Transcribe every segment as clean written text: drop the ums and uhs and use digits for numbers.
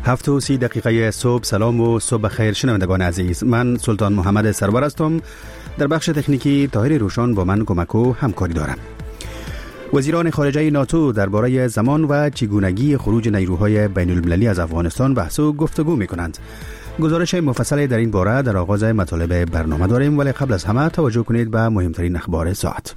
7:30 صبح. سلام و صبح خیر شنوندگان عزیز. من سلطان محمد سرور هستم. در بخش تکنیکی طاهر روشان با من کمک و همکاری دارم. وزیران خارجه ناتو درباره زمان و چگونگی خروج نیروهای بین المللی از افغانستان بحث و گفتگو می‌کنند. گزارش مفصلی در این باره در آغاز مطالب برنامه داریم، ولی قبل از همه توجه کنید به مهمترین اخبار ساعت.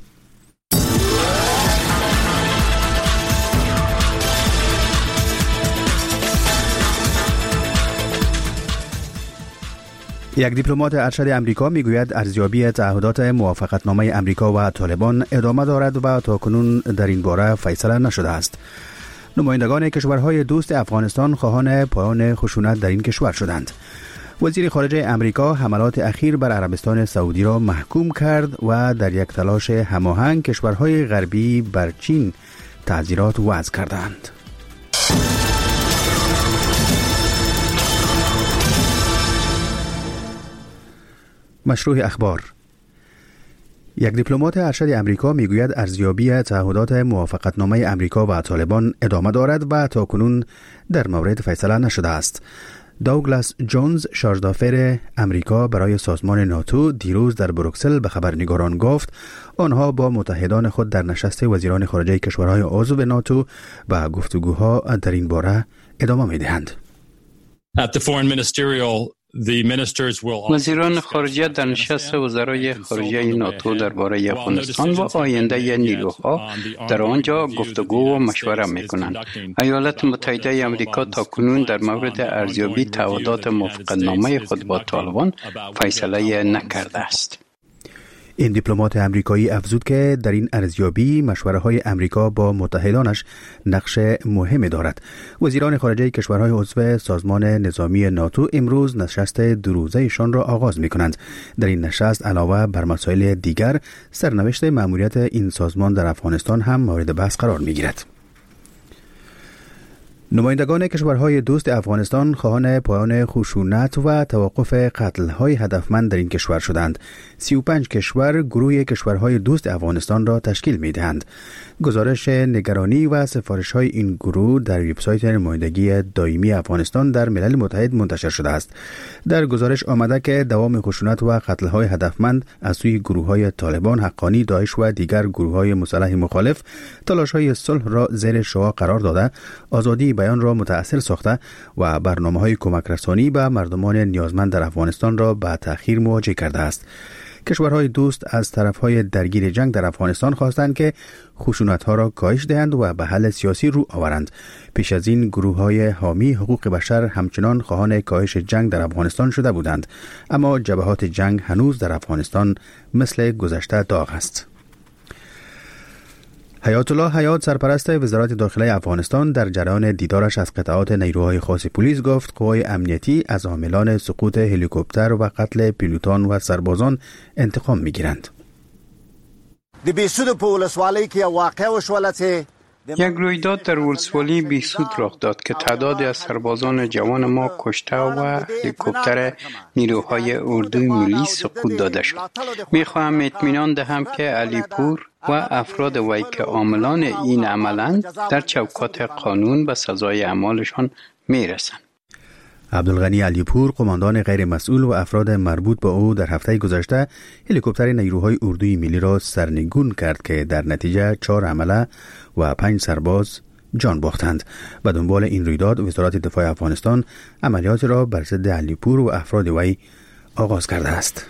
یک دیپلمات ارشد امریکا میگوید ارزیابی تعهدات موافقتنامه امریکا و طالبان ادامه دارد و تاکنون در این باره فیصله نشده است. نمایندگان کشورهای دوست افغانستان خواهان پایان خشونت در این کشور شدند. وزیر خارجه امریکا حملات اخیر بر عربستان سعودی را محکوم کرد و در یک تلاش هماهنگ کشورهای غربی بر چین تعزیرات وضع کردند. مشروع اخبار. یک دیپلمات ارشد امریکا میگوید ارزیابی تعهدات موافقتنامه امریکا و طالبان ادامه دارد و تاکنون در مورد فیصله نشده است. داوگلاس جونز، شارژدافر امریکا برای سازمان ناتو، دیروز در بروکسل به خبرنگاران گفت آنها با متحدان خود در نشست وزیران خارجه کشورهای عضو ناتو و گفتگوها در این باره ادامه می‌دهند. وزیران خارجه در نشست وزرای خارجه ناتو درباره افغانستان و آینده نیروها در آنجا گفتگو و مشوره می‌کنند. ایالات متحده آمریکا تاکنون در مورد ارزیابی تعهدات موافقتنامه خود با طالبان فیصله نکرده است. این دیپلمات امریکایی افزود که در این ارزیابی مشوره‌های امریکا با متحدانش نقش مهمی دارد. وزیران خارجه کشورهای عضو سازمان نظامی ناتو امروز نشست دو روزه‌شان را آغاز می‌کنند. در این نشست علاوه بر مسائل دیگر، سرنوشت مأموریت این سازمان در افغانستان هم مورد بحث قرار می‌گیرد. نمایندگان کشورهای دوست افغانستان خواهان پایان خشونت و توقف قتل‌های هدفمند در این کشور شدند. 35 کشور گروه کشورهای دوست افغانستان را تشکیل می‌دهند. گزارش نگرانی و سفارش‌های این گروه در وبسایت نمایندگی دائمی افغانستان در ملل متحد منتشر شده است. در گزارش آمده که دوام خشونت و قتل‌های هدفمند از سوی گروه‌های طالبان، حقانی، داعش و دیگر گروه‌های مسلح مخالف تلاش‌های صلح را زیر شعاع قرار داده، آزادی بیان را متأثر ساخته و برنامه‌های کمک رسانی به مردمان نیازمند در افغانستان را به تأخیر مواجه کرده است. کشورهای دوست از طرفهای درگیر جنگ در افغانستان خواستند که خشونت‌ها را کاهش دهند و به حل سیاسی رو آورند. پیش از این گروه‌های حامی حقوق بشر همچنان خواهان کاهش جنگ در افغانستان شده بودند، اما جبهات جنگ هنوز در افغانستان مثل گذشته داغ است. حیات الله حیات، سرپرست وزارت داخله افغانستان، در جریان دیدارش از قطعات نیروهای خاص پلیس گفت قوای امنیتی از عاملان سقوط هلیکوپتر و قتل پیلوتان و سربازان انتقام می‌گیرند. یک رویداد در ولسوالی بیسود رخ داد که تعدادی از سربازان جوان ما کشته و هلیکوپتر نیروهای اردوی ملی سقوط داده شد. میخواهم اطمینان دهم که علیپور و افراد وی که عاملان این عملند در چوکات قانون به سزای اعمالشان میرسند. عبدالغنی علیپور، قماندان غیر مسئول و افراد مربوط به او در هفته گذشته هلیکوپتر نیروهای اردوی ملی را سرنگون کرد که در نتیجه 4 عمله و 5 سرباز جان باختند. به دنبال این رویداد وزارت دفاع افغانستان عملیات را بر ضد علیپور و افراد وی آغاز کرده است.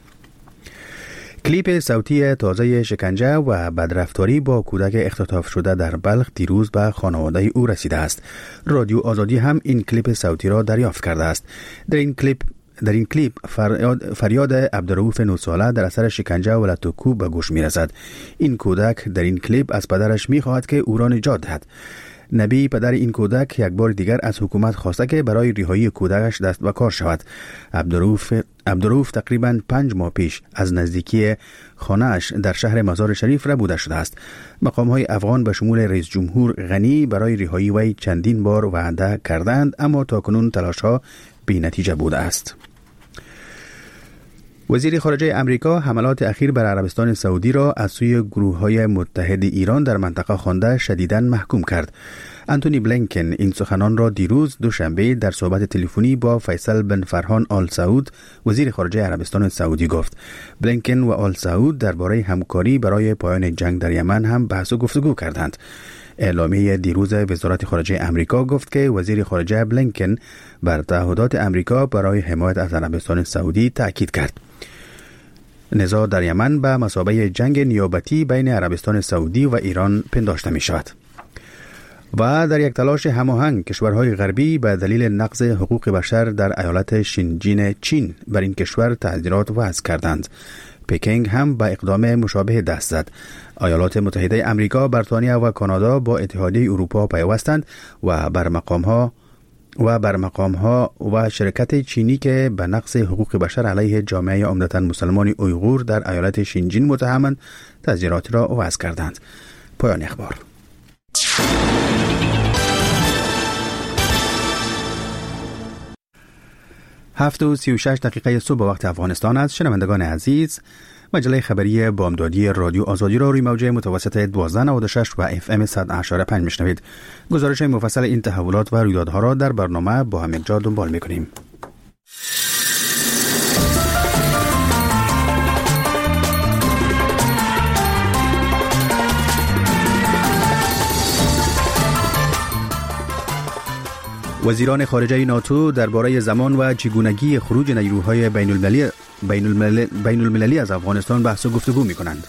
کلیپ صوتی تازه شکنجه و بدرفتاری با کودک اختطاف شده در بلخ دیروز به خانواده او رسیده است. رادیو آزادی هم این کلیپ صوتی را دریافت کرده است. در این کلیپ فریاد عبدالرؤوف 9 ساله در اثر شکنجه و لطوکوب به گوش می رسد. این کودک در این کلیپ از پدرش می خواهد که او را نجات دهد. نبی، پدر این کودک، یک بار دیگر از حکومت خواسته که برای رهایی کودکش دست به کار شود. عبدالرؤوف تقریباً 5 ماه پیش از نزدیکی خانه‌اش در شهر مزار شریف ربوده شده است. مقام‌های افغان به شمول رئیس جمهور غنی برای رهایی وی چندین بار وعده کردند، اما تاکنون تلاش‌ها بی نتیجه بوده است. وزیر خارجه امریکا حملات اخیر بر عربستان سعودی را از سوی گروه‌های متحد ایران در منطقه خوانده شدیداً محکوم کرد. انتونی بلینکن این سخنان را دیروز دوشنبه در صحبت تلفنی با فیصل بن فرحان آل سعود وزیر خارجه عربستان سعودی گفت. بلینکن و آل سعود درباره همکاری برای پایان جنگ در یمن هم بحث و گفتگو کردند. اعلامیه دیروز وزارت خارجه امریکا گفت که وزیر خارجه بلینکن بر تعهدات امریکا برای حمایت از عربستان سعودی تأکید کرد. نزاع در یمن به مثابه جنگ نیابتی بین عربستان سعودی و ایران پنداشته می شود. و در یک تلاش هماهنگ کشورهای غربی به دلیل نقض حقوق بشر در ایالت شینجین چین بر این کشور تحذیرات وضع کردند. پکینگ هم به اقدام مشابه دست زد. ایالات متحده امریکا، بریتانیا و کانادا با اتحادیه اروپا پیوستند و بر مقامها و شرکت چینی که به نقض حقوق بشر علیه جامعه عمدتاً مسلمان اویغور در ایالت شینجین متهمند تحذیرات را وضع کردند. پایان اخبار. 7:36 صبح وقت افغانستان است. شنوندگان عزیز، مجله خبری بامدادی رادیو آزادی را روی موجه متوسط 1296 و FM 100.5 میشنوید. گزارش مفصل این تحولات و رویدادها را در برنامه با هم یکجا دنبال میکنیم. وزیران خارجه ناتو درباره زمان و چگونگی خروج نیروهای بین المللی از افغانستان بحث و گفتگو می‌کنند.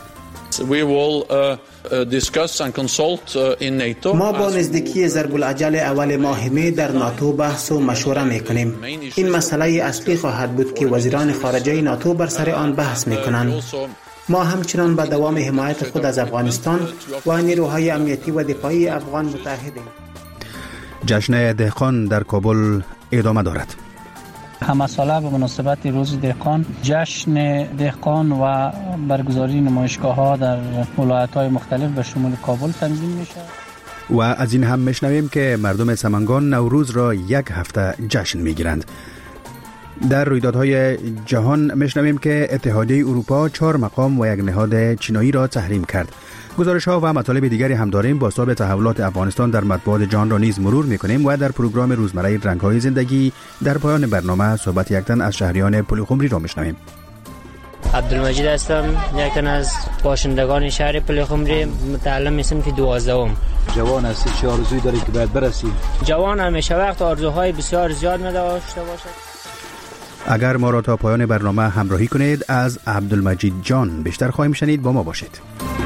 ما با نزدیکی ضرب العجل اول ماه می در ناتو بحث و مشوره می‌کنیم. این مسئله اصلی خواهد بود که وزیران خارجه ناتو بر سر آن بحث می‌کنند. ما همچنان به دوام حمایت خود از افغانستان و نیروهای امنیتی و دفاعی افغان متحدیم. جشن دهقان در کابل ادامه دارد. همه ساله به مناسبت روز دهقان جشن دهقان و برگزاری نمایشگاه‌ها در ولایت‌های مختلف به شمول کابل تنظیم میشه. و از این هم میشنویم که مردم سمنگان نوروز را یک هفته جشن میگیرند. در رویدادهای جهان میشنویم که اتحادیه اروپا 4 مقام و یک نهاد چینایی را تحریم کرد. گزارش ها و مطالب دیگری هم داریم. با حساب تحولات افغانستان در مطبوعات جهان را نیز مرور میکنیم و در پروگرام روزمره رنگ‌های زندگی در پایان برنامه صحبت یک تن از شهریان پلخمری را میشنویم. عبدالمجید هستم، یک تن از باشندگان شهر پلخمری، متعلم هستم که 12ام. جوان هستی، چه آرزویی داری که باید برسی؟ جوان همیشه وقت آرزوهای بسیار زیاد داشته باشد. اگر ما را تا پایان برنامه همراهی کنید از عبدالمجید جان بیشتر خواهیم شنید. با ما باشید.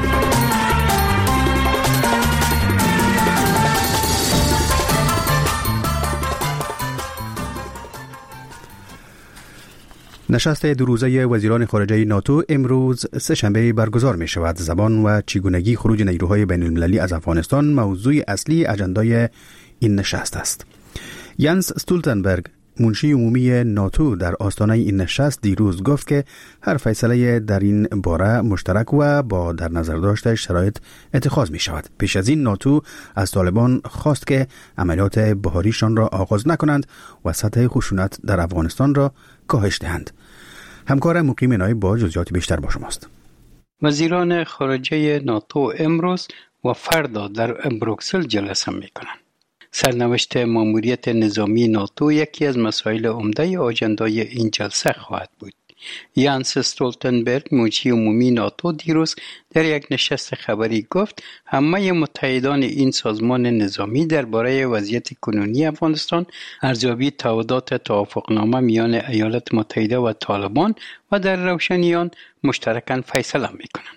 نشست 2 روزه وزیران خارجه ناتو امروز سه‌شنبه برگزار می شود. زبان و چگونگی خروج نیروهای بین المللی از افغانستان موضوع اصلی اجندای این نشست است. یانس استولتنبرگ، منشی عمومی ناتو، در آستانه این نشست دیروز گفت که هر فیصله در این باره مشترک و با در نظر داشته شرایط اتخاذ می شود. پیش از این ناتو از طالبان خواست که عملیات بهاریشان را آغاز نکنند و سطح خشونت در افغانستان را کاهش دهند. همکار مقیم نایب با جزئیات بیشتر با شماست. وزیران خارجه ناتو امروز و فردا در بروکسل جلسه می کنند. سرنوشت ماموریت نظامی ناتو یکی از مسائل عمده آجندای این جلسه خواهد بود. یانس استولتنبرگ، منشی عمومی ناتو، دیروز در یک نشست خبری گفت همه متحدان این سازمان نظامی درباره وضعیت کنونی افغانستان ارزیابی تعهدات توافقنامه میان ایالات متحده و طالبان و در روشنی آن مشترکاً فیصله می‌کنند.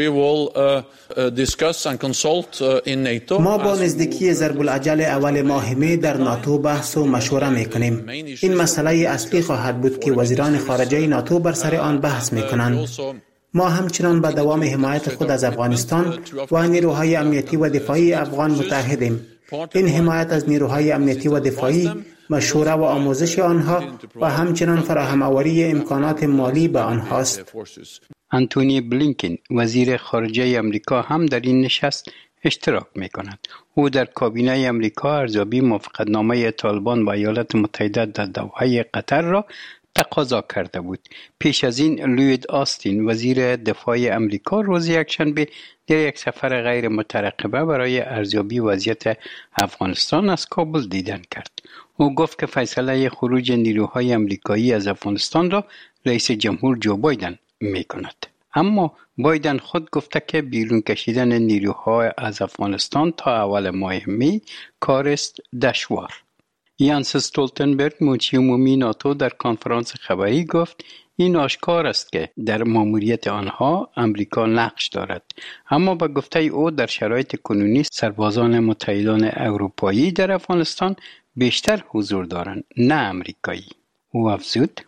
ما با نزدیکی ضرب العجل اول ماه می در ناتو بحث و مشوره میکنیم. این مسئله اصلی خواهد بود که وزیران خارجه ناتو بر سر آن بحث میکنند. ما همچنان به دوام حمایت خود از افغانستان و نیروهای امنیتی و دفاعی افغان متحدیم. این حمایت از نیروهای امنیتی و دفاعی، مشوره و آموزش آنها و همچنان فراهم آوری امکانات مالی به آنهاست. انتونی بلینکن، وزیر خارجه امریکا، هم در این نشست اشتراک می‌کند. او در کابینه امریکا ارزیابی موافقتنامه طالبان با ایالات متحده در دوحه قطر را تقاضا کرده بود. پیش از این لوید آستین وزیر دفاع امریکا روز یکشنبه در یک سفر غیر مترقبه برای ارزیابی وضعیت افغانستان از کابل دیدن کرد. او گفت که فیصله خروج نیروهای امریکایی از افغانستان را رئیس جمهور جو بایدن می کند. اما بایدن خود گفته که بیرون کشیدن نیروها از افغانستان تا اول ماه می کار است دشوار. یانس استولتنبرگ مجری عمومی ناتو در کنفرانس خبری گفت این آشکار است که در ماموریت آنها امریکا نقش دارد، اما به گفته او در شرایط کنونی سربازان متحدان اروپایی در افغانستان بیشتر حضور دارند نه امریکایی. او افزود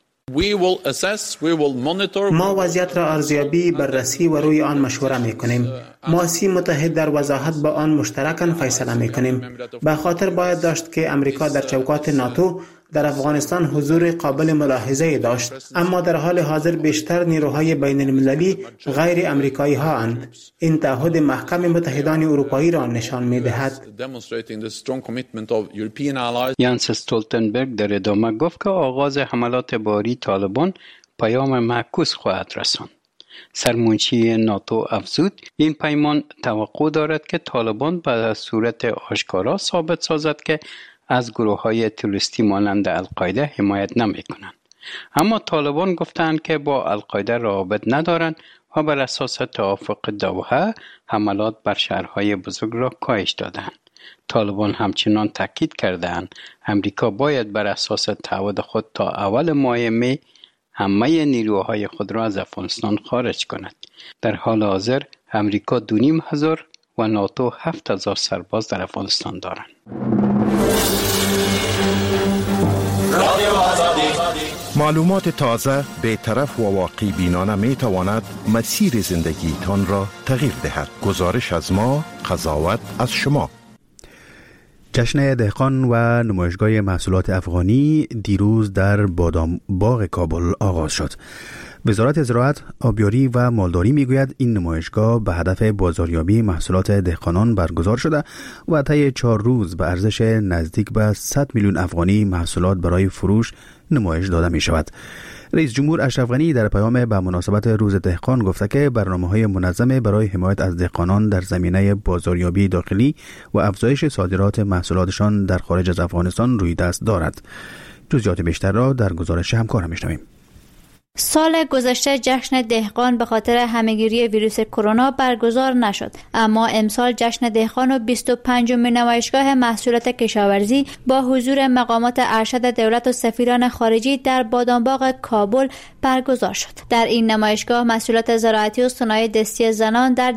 ما وضعیت را ارزیابی، بررسی و روی آن مشوره میکنیم. ما 30 متحد در وضاحت با آن مشترکاً فیصله میکنیم. به خاطر باید داشت که امریکا در چوکات ناتو در افغانستان حضور قابل ملاحظه داشت، اما در حال حاضر بیشتر نیروهای بین المللی غیر امریکایی ها اند. این تعهد محکم متحدان اروپایی را نشان می دهد. یانس استولتنبرگ در ادامه گفت که آغاز حملات باری طالبان پیام معکوس خواهد رساند. سرمنشی ناتو افزود این پیمان توقع دارد که طالبان به صورت آشکارا ثابت سازد که از گروه‌های تروریستی مانند القاعده حمایت نمی‌کنند. اما طالبان گفتند که با القاعده روابط ندارند و بر اساس توافق دوحه حملات بر شهرهای بزرگ را کاهش دادند. طالبان همچنان تاکید کردند امریکا باید بر اساس تعهد خود تا اول ماه می همه نیروهای خود را از افغانستان خارج کند. در حال حاضر امریکا 2500 و ناتو 7000 سرباز در افغانستان دارند. معلومات تازه، بی‌طرف و واقعی بینانه می تواند مسیر زندگی تان را تغییر دهد. گزارش از ما، قضاوت از شما. جشن دهقان و نمایشگاه محصولات افغانی دیروز در بادام باغ کابل آغاز شد. وزارت زراعت، آبیاری و مالداری میگوید این نمایشگاه به هدف بازاریابی محصولات دهقانان برگزار شده و طی 4 روز به ارزش نزدیک به 100 میلیون افغانی محصولات برای فروش نمایش داده می شود. رئیس جمهور اشرف غنی در پیام به مناسبت روز دهقان گفته که برنامه‌های منظم برای حمایت از دهقانان در زمینه بازاریابی داخلی و افزایش صادرات محصولاتشان در خارج از افغانستان روی دست دارد. جزئیات بیشتر را در گزارش همکارم میشنویم. سال گذشته جشن دهقان به خاطر همهگیری ویروس کرونا برگزار نشد، اما امسال جشن دهقان و 25مین نمایشگاه محصولات کشاورزی با حضور مقامات ارشد دولت و سفیران خارجی در بادامباغ کابل برگزار شد. در این نمایشگاه محصولات زراعتی و صنایع دستی زنان در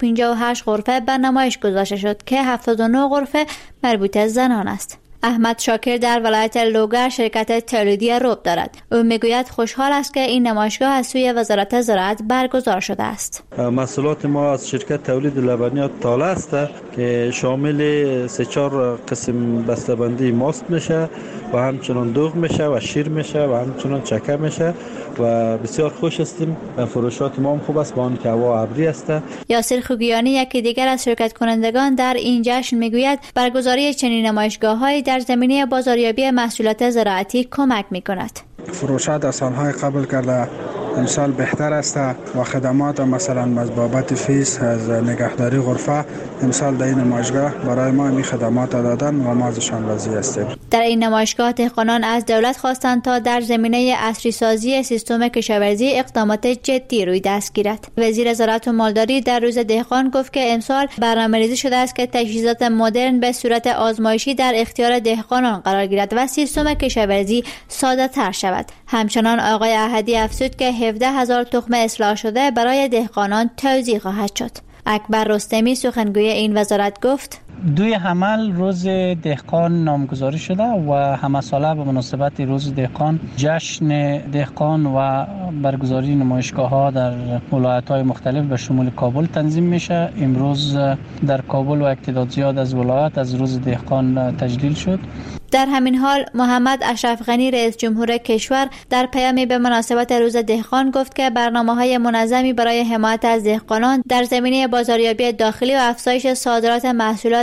258 غرفه به نمایش گذاشته شد که 79 غرفه مربوط زنان است. احمد شاکر در ولایت لوگر شرکت تولیدی رب دارد. او میگوید خوشحال است که این نمایشگاه از سوی وزارت زراعت برگزار شده است. محصولات ما از شرکت تولید لبنیات تاله است که شامل 3-4 قسم بسته‌بندی ماست میشه و همچنان دوغ میشه و شیر میشه و همچنان چکه میشه و بسیار خوش هستیم. فروشات ما هم خوب است با آنکه هوا ابری است. یاسر خوگیانی یکی دیگر از شرکت کنندگان در این جشن میگوید برگزاری چنین نمایشگاه‌هایی در زمینه بازاریابی محصولات زراعتی کمک می‌کند. فروشات از سال‌های قبل کرده امسال بهتر است و خدمات مثلا از بابت فیس از نگهداری غرفه امسال در این نمایشگاه برای ما این خدمات دادن و ما ازشان راضی هستیم. در این نمایشگاه دهقانان از دولت خواستند تا در زمینه عصری سازی سیستم کشاورزی اقدامات جدی روی دست گیرد. وزیر زراعت و مالداری در روز دهقان گفت که امسال برنامه‌ریزی شده است که تجهیزات مدرن به صورت آزمایشی در اختیار دهقانان قرار گیرد و سیستم کشاورزی ساده‌تر شود. همچنان آقای احدی افزود که 17,000 تخم اصلاح شده برای دهقانان توزیع خواهد شد. اکبر رستمی سخنگوی این وزارت گفت 2 حمل روز دهقان نامگذاری شده و همه ساله به مناسبت روز دهقان جشن دهقان و برگزاری نمایشگاه‌ها در ولایت‌های مختلف به شمول کابل تنظیم میشه. امروز در کابل و اعتداد زیاد از ولایات از روز دهقان تجلیل شد. در همین حال محمد اشرف غنی رئیس جمهور کشور در پیامی به مناسبت روز دهقان گفت که برنامه‌های منظمی برای حمایت از دهقانان در زمینه بازاریابی داخلی و افزایش صادرات محصولات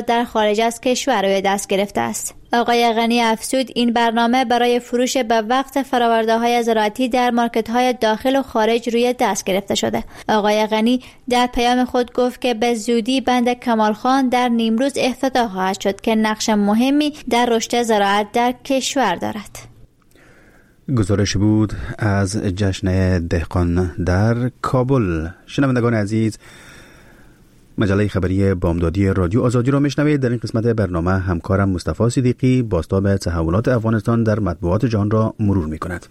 در خارج از کشور روی دست گرفته است. آقای غنی افزود این برنامه برای فروش به وقت فرآورده‌های زراعتی در مارکت‌های داخل و خارج روی دست گرفته شده. آقای غنی در پیام خود گفت که به زودی بند کمالخان در نیمروز افتتاح خواهد شد که نقش مهمی در رشد زراعت در کشور دارد. گزارش بود از جشن دهقان در کابل. شنوندگان عزیز، مجله خبری بامدادی رادیو آزادی را میشنوید. در این قسمت برنامه همکارم مصطفی صدیقی بازتاب تحولات افغانستان در مطبوعات جهان را مرور میکند.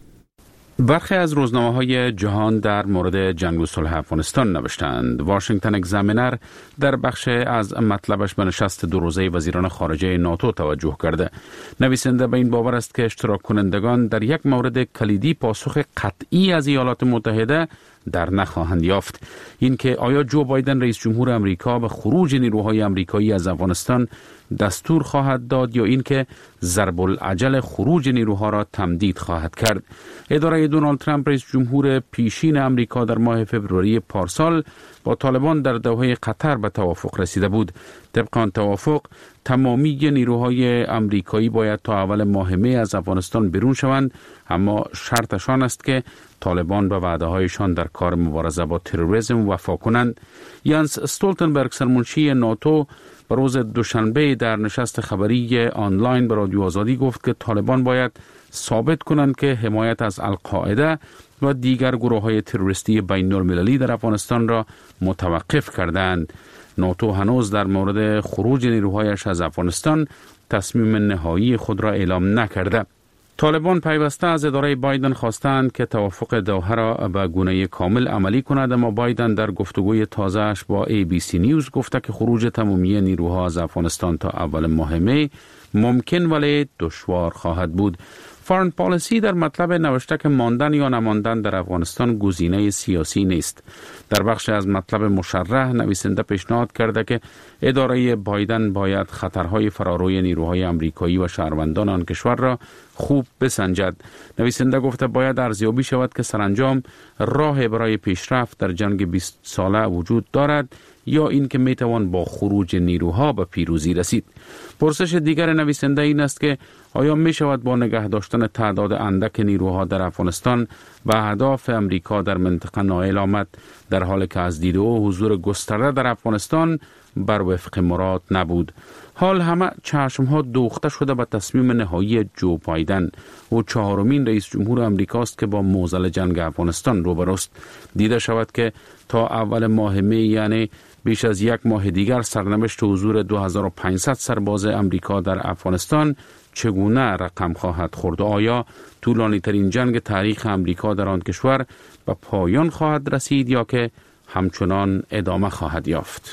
برخی از روزنامه‌های جهان در مورد جنگ و صلح افغانستان نوشتند. واشنگتن اگزامینر در بخش از مطلبش به نشست 2 روزه وزیران خارجه ناتو توجه کرده. نویسنده به این باور است که اشتراک کنندگان در یک مورد کلیدی پاسخ قطعی از ایالات متحده در نخواهند یافت. این که آیا جو بایدن رئیس جمهور امریکا به خروج نیروهای امریکایی از افغانستان دستور خواهد داد یا این که ضرب العجل خروج نیروها را تمدید خواهد کرد. اداره دونالد ترامپ رئیس جمهور پیشین امریکا در ماه فوریه پارسال با طالبان در دوحه قطر به توافق رسیده بود. طبق آن توافق تمامی نیروهای امریکایی باید تا اول ماه می از افغانستان بیرون شوند، اما شرطشان است که طالبان به وعده‌هایشان در کار مبارزه با تروریسم وفا کنند. یانس استولتنبرگ سرمنشی ناتو به روز دوشنبه در نشست خبری آنلاین به رادیو آزادی گفت که طالبان باید ثابت کنند که حمایت از القاعده و دیگر گروه‌های تروریستی بین‌المللی در افغانستان را متوقف کردند. ناتو هنوز در مورد خروج نیروهایش از افغانستان تصمیم نهایی خود را اعلام نکرده. طالبان پیوسته از اداره بایدن خواستند که توافق دوحه را به گونه کامل عملی کند، اما بایدن در گفتگوی تازه‌اش با ABC نیوز گفته که خروج تمامی نیروها از افغانستان تا اول ماه می ممکن ولی دشوار خواهد بود. فارن پالیسی در مطلب نوشته که ماندن یا نماندن در افغانستان گزینه سیاسی نیست. در بخش از مطلب مشرح نویسنده پیشنهاد کرده که اداره بایدن باید خطرهای فراروی نیروهای امریکایی و شهروندان آن کشور را خوب بسنجد. نویسنده گفته باید ارزیابی شود که سرانجام راه برای پیشرفت در جنگ 20 ساله وجود دارد یا این که میتوان با خروج نیروها به پیروزی رسید. پرسش دیگر نویسنده این است که آیا می شود با نگه داشتن تعداد اندک نیروها در افغانستان و اهداف امریکا در منطقه نائل آمد، در حالی که از دید او حضور گسترده در افغانستان بر وفق مراد نبود. حال همه چشمها دوخته شده به تصمیم نهایی جو بایدن. او 4مین رئیس جمهور امریکاست که با معضل جنگ افغانستان روبروست. دیده شود که تا اول ماه می، یعنی بیش از 1 ماه دیگر، سرنوشت حضور 2500 سرباز امریکا در افغانستان چگونه رقم خواهد خورد؟ آیا طولانی ترین جنگ تاریخ امریکا در آن کشور به پایان خواهد رسید یا که همچنان ادامه خواهد یافت؟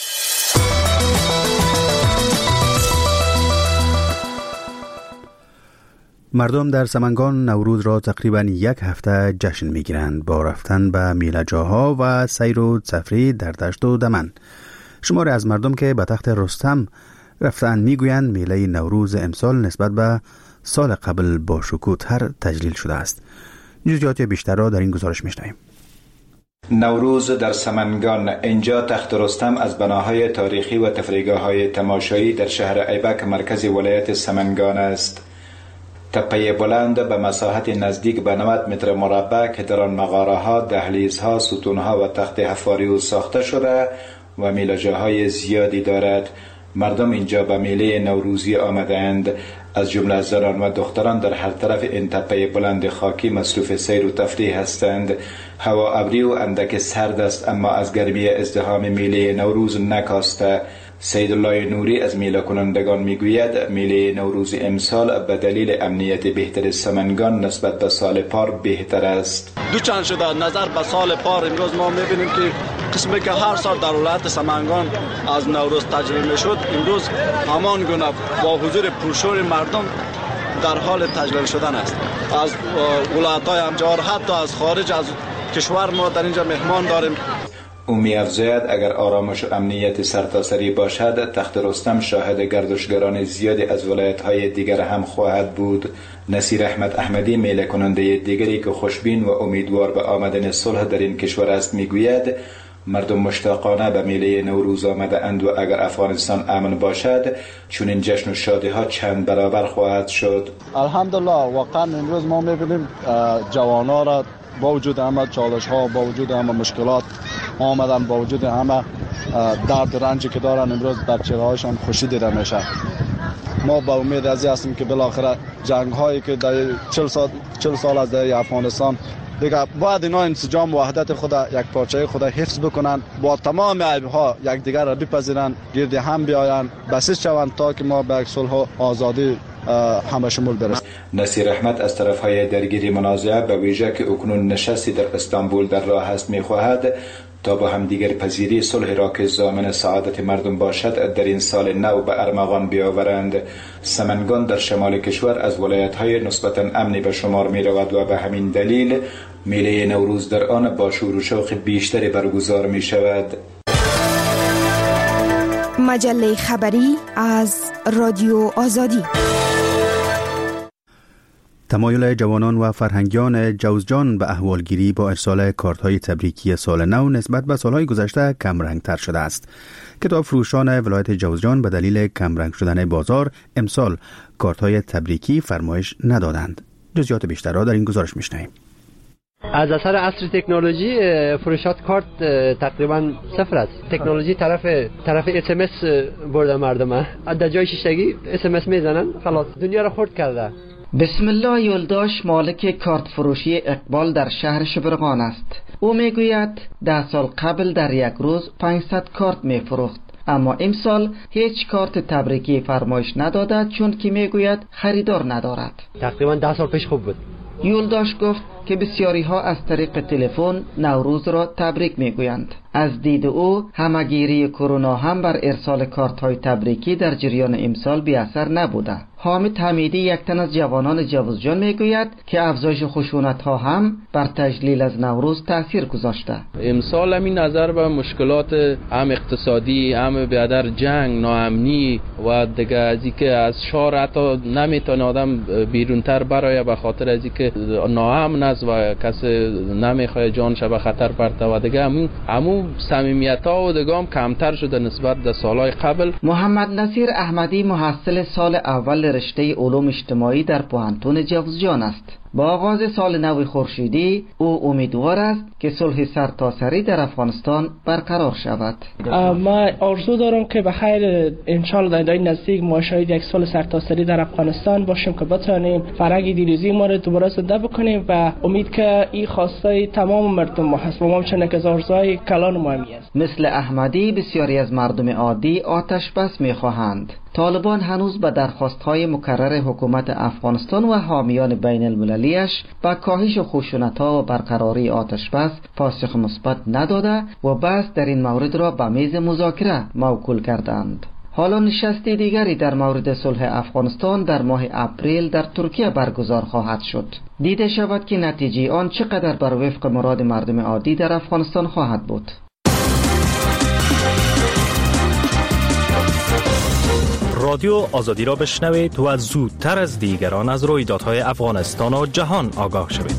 مردم در سمنگان نوروز را تقریباً 1 هفته جشن می‌گیرند با رفتن به میله‌جاها و سیر و تفریح در دشت و دمن. شماری از مردم که به تخت رستم رفتن میگویند میله نوروز امسال نسبت به سال قبل با شکوه‌تر تجلیل شده است. جزئیات بیشتر را در این گزارش می‌شنویم. نوروز در سمنگان. اینجا تخت رستم از بناهای تاریخی و تفریحگاه‌های تماشایی در شهر ایبک مرکز ولایت سمنگان است. تپه بلند به مساحت نزدیک به 90 متر مربع که در آن مغاره‌ها، دهلیزها، ستونها و تخت حفاری ساخته شده و میله‌جاهای زیادی دارد. مردم اینجا به میله نوروزی آمدند. از جمله زنان و دختران در هر طرف این تپه بلند خاکی مصروف سیر و تفریح هستند. هوا ابری و اندک سرد است، اما از گرمی ازدحام میله نوروز نکاسته. سیدالله نوری از میله کنندگان میگوید میله نوروز امسال به دلیل امنیت بهتر سمنگان نسبت به سال پار بهتر است. دو چند شده نظر به سال پار. امروز ما میبینیم که قسمی که هر سال در ولایت سمنگان از نوروز تجلیل میشد، امروز همان گونه با حضور پرشور مردم در حال تجلیل شدن است. از ولایت‌های همجوار حتی از خارج از کشور ما در اینجا مهمان داریم. او می‌افزاید اگر آرامش و امنیت سرتاسری باشد، تخت رستم شاهد گردشگران زیادی از ولایت‌های دیگر هم خواهد بود. نصیر احمد احمدی میله کننده دیگری که خوشبین و امیدوار به آمدن صلح در این کشور است میگوید مردم مشتاقانه به میله نوروز آمده اند و اگر افغانستان امن باشد چون این جشن و شادی ها چند برابر خواهد شد. الحمدلله واقعا امروز ما میبینیم جوانان را با وجود همه چالش ها، با وجود همه مشکلات آمدن، با وجود همه درد و رنجی که دارن، امروز در چهره‌هایشان خوشی دیده میشه. ما با امید از این هستیم که بالاخره جنگ هایی که در 40 سال از در افغانستان دیگه باید اینا انسجام و وحدت خود، یک پارچه خود حفظ بکنن، با تمام عیب‌ها یکدیگر را بپذیرن، گرد هم بیاین، بسیج شوند تا که ما به یک صلح و آزادی همه شمول برسیم. نصیر احمد از طرف‌های درگیری منازعه به ویژه که اکنون نشستی در استانبول در راه است می‌خواهد تا با هم دیگر پذیری صلح را که ضامن سعادت مردم باشد در این سال نو به ارمغان بیاورند. سمنگان در شمال کشور از ولایت‌های نسبتاً امنی به شمار می‌رود و به همین دلیل میله نوروز در آن با شور و شوق بیشتری برگزار می‌شود. مجله خبری از رادیو آزادی. تمایل جوانان و فرهنگیان جوزجان به احوالگیری با ارسال کارت‌های تبریکی سال نو نسبت به سال‌های گذشته کمرنگ‌تر شده است. کتاب فروشان ولایت جوزجان به دلیل کمرنگ شدن بازار امسال کارت‌های تبریکی فرمایش ندادند. جزئیات بیشتر را در این گزارش می‌شنویم. از اثر عصر تکنولوژی فروشات کارت تقریبا صفر است. تکنولوژی طرف SMS برده مردمه. در جای شیشتگی SMS میزنن، خلاص دنیا را خرد کرده. بسم الله یولداش مالک کارت فروشی اقبال در شهر شبرغان است. او میگوید 10 سال قبل در یک روز 500 کارت میفروخت، اما امسال هیچ کارت تبریکی فرمایش نداده چون که میگوید خریدار ندارد. تقریبا 10 سال پیش خوب بود. یولداش گفت که بسیاری ها از طریق تلفن نوروز را تبریک میگویند. از دید او همگیری کرونا هم بر ارسال کارت های تبریکی در جریان امسال بی اثر نبوده. حامد حمیدی یک تن از جوانان جوزجان میگوید که افزایش خشونت ها هم بر تجلیل از نوروز تاثیر گذاشته. امسال همین نظر به مشکلات هم اقتصادی، هم بیادر جنگ، ناامنی و دیگه از اینکه از شهر حتی نمیتونه آدم بیرونتر برای به خاطر از اینکه ناامن است و کسی نمیخواد جانش به خطر برده و دیگه همون صمیمیت ها و دیگه هم کمتر شده نسبت به سالهای قبل. محمد نصیر احمدی محصل سال اول رشته علوم اجتماعی در پوهنتون جوزجان است. با آغاز سال نو خورشیدی او امیدوار است که صلح سرتاسری در افغانستان برقرار شود. ما آرزو دارم که به خیر انشالله در این نزدیک ما شاهد یک صلح سرتاسری در افغانستان باشیم که بتوانیم فرهنگ دیروزی ما را دوباره زنده بکنیم و امید که این خواسته تمام مردم ما هست و ما همچنین که آرزوهای کلان ما است. مثل احمدی بسیاری از مردم عادی آتش بس می‌خواهند. طالبان هنوز به درخواست‌های مکرر حکومت افغانستان و حامیان بین المللیش با کاهش خشونت‌ها و برقراری آتش بس پاسخ مثبت نداده و بحث در این مورد را به میز مذاکره موکول کردند. حالا نشستی دیگری در مورد صلح افغانستان در ماه اپریل در ترکیه برگزار خواهد شد. دیده شود که نتیجه آن چقدر بر وفق مراد مردم عادی در افغانستان خواهد بود. رادیو آزادی را بشنوید و زودتر از دیگران از رویدادهای افغانستان و جهان آگاه شوید.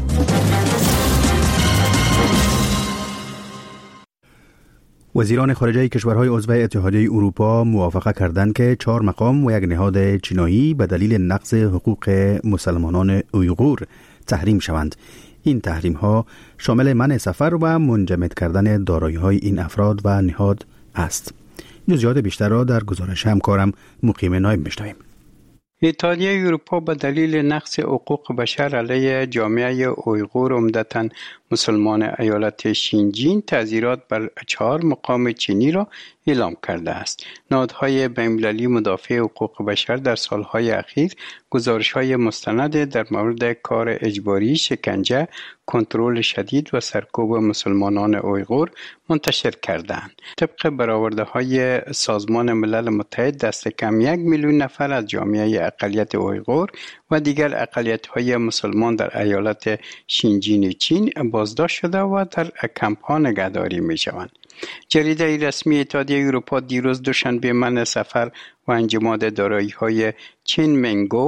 وزیران خارجه کشورهای عضو اتحادیه اروپا موافقه کردند که 4 مقام و یک نهاد چینایی به دلیل نقض حقوق مسلمانان اویغور تحریم شوند. این تحریم ها شامل منع سفر و منجمد کردن دارایی‌های این افراد و نهاد است. جزئیات بیشتر را در گزارش همکارم مقیم نایب می‌شنویم. اتحادیه اروپا به دلیل نقض حقوق بشر علیه جامعه اویغور عمدتاً مسلمان ایالت شینجین تعزیرات بر 4 مقام چینی را اعلام کرده است. نهادهای بین‌المللی مدافع حقوق بشر در سالهای اخیر گزارش‌های مستند در مورد کار اجباری، شکنجه، کنترل شدید و سرکوب مسلمانان اویغور منتشر کردند. طبق برآورده‌های سازمان ملل متحد دست کم 1 میلیون نفر از جامعه اقلیت اویغور و دیگر اقلیت‌های مسلمان در ایالت شینجین چین بازداشت شده و در کمپ‌ها نگهداری می‌شوند. جریده رسمی اتحادیه اروپا دیروز دوشنبه منع سفر و انجماد دارایی‌های چین منگو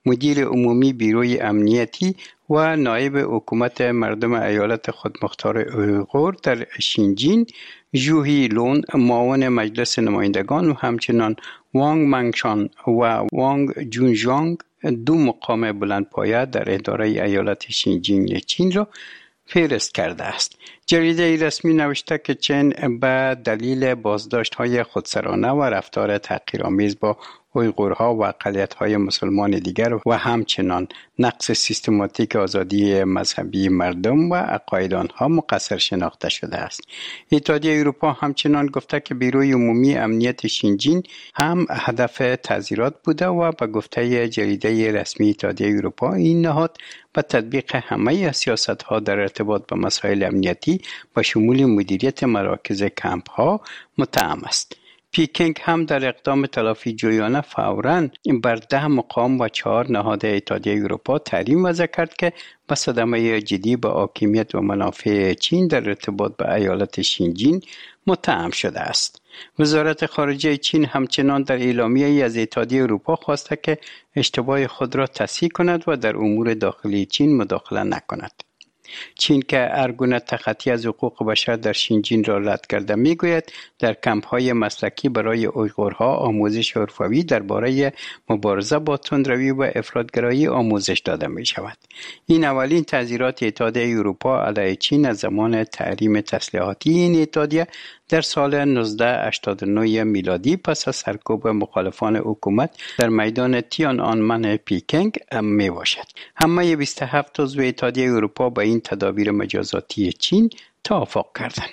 مدیر عمومی بیروی امنیتی و نایب حکومت مردم ایالت خودمختار اویغور در شینجین، ژوهی لون معاون مجلس نمایندگان و همچنان وانگ منگشان و وانگ جونژانگ 2 مقام بلندپایه در اداره ایالت شینجین چین را فهرست کرده است. جریده رسمی نوشته که چین به دلیل بازداشت‌های خودسرانه و رفتار تحقیرآمیز با اویغورها و اقلیت‌های مسلمان دیگر و همچنان نقض سیستماتیک آزادی مذهبی مردم و عقاید آنها مقصر شناخته شده است. اتحادیه اروپا همچنان گفته که بیروی عمومی امنیت شینجین هم هدف تعزیرات بوده و به گفته جریده رسمی اتحادیه اروپا این نهاد به تطبیق همه سیاست‌ها در ارتباط با مسائل امنیتی با شمول مدیریت مراکز کمپ‌ها متهم است. پیکنگ هم در اقدام تلافی جویانه فوراً بر 10 مقام و 4 نهاد اتحادیه اروپا تحریم وضع کرد که به صدمه جدی به حاکمیت و منافع چین در ارتباط به ایالت شینجین متهم شده است. وزارت خارجه چین همچنان در اعلامیه‌ای از اتحادیه اروپا خواسته که اشتباه خود را تصحیح کند و در امور داخلی چین مداخله نکند. چین که هر گونه تخطی از حقوق بشر در شینجین را رد کرده میگوید در کمپ‌های مسلکی برای اویغورها آموزش حرفوی درباره مبارزه با تندروی و افراطگرایی آموزش داده می شود. این اولین تعزیرات اتحادیه اروپا علیه چین از زمان تحریم تسلیحاتی این اتحادیه در سال 1989 میلادی پس از سرکوب مخالفان حکومت در میدان تیان‌آنمن پیکنگ می باشد. همه 27 عضو اتحادیه اروپا با این تدابیر مجازاتی چین توافق کردند.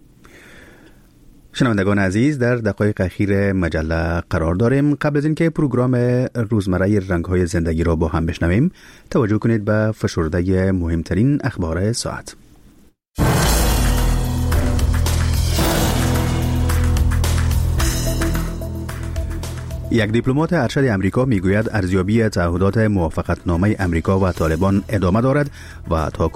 شنوندگان عزیز، در دقایق اخیر مجله قرار داریم. قبل از اینکه پروگرام روزمره رنگ‌های زندگی را با هم بشنویم، توجه کنید به فشرده مهمترین اخبار ساعت. یک دیپلمات ارشد امریکا میگوید ارزیابی تعهدات موافقتنامه امریکا و طالبان ادامه دارد و تا